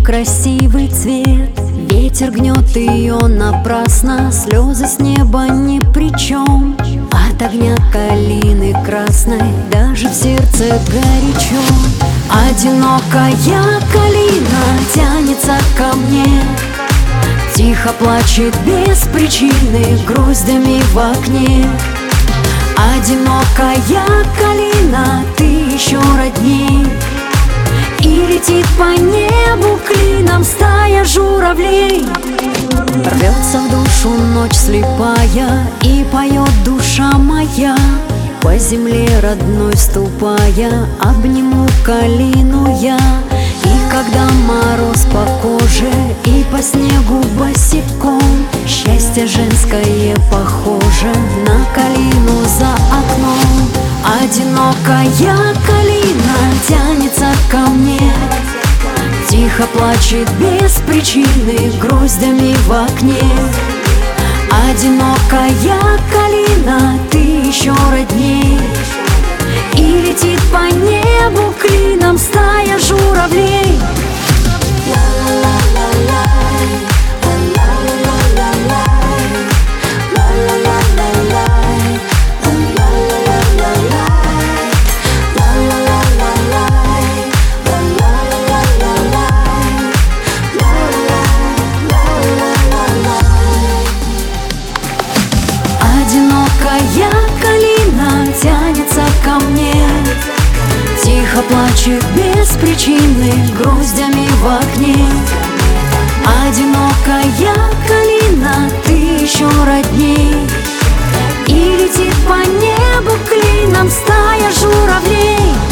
красивый цвет. Ветер гнет ее напрасно, слезы с неба ни при чем. От огня калины красной даже в сердце горячо. Одинокая калина тянется ко мне, тихо плачет без причины гроздями в окне. Одинокая калина, ты еще родней, и летит по небу клином стая журавлей. Рвется в душу ночь слепая, и поет душа моя. По земле родной ступая, обниму калину я. И когда мороз по коже и по снегу босиком, счастье женское похоже на калину за окном. Одинокая калина тянется ко мне, тихо плачет без причины гроздями в окне. Одинокая калина, ты еще родней, и летит по небу клином стая журавлей. Одинокая калина тянется ко мне, тихо плачет без причины гроздями в окне. Одинокая калина, ты еще родней, и летит по небу клином стая журавлей.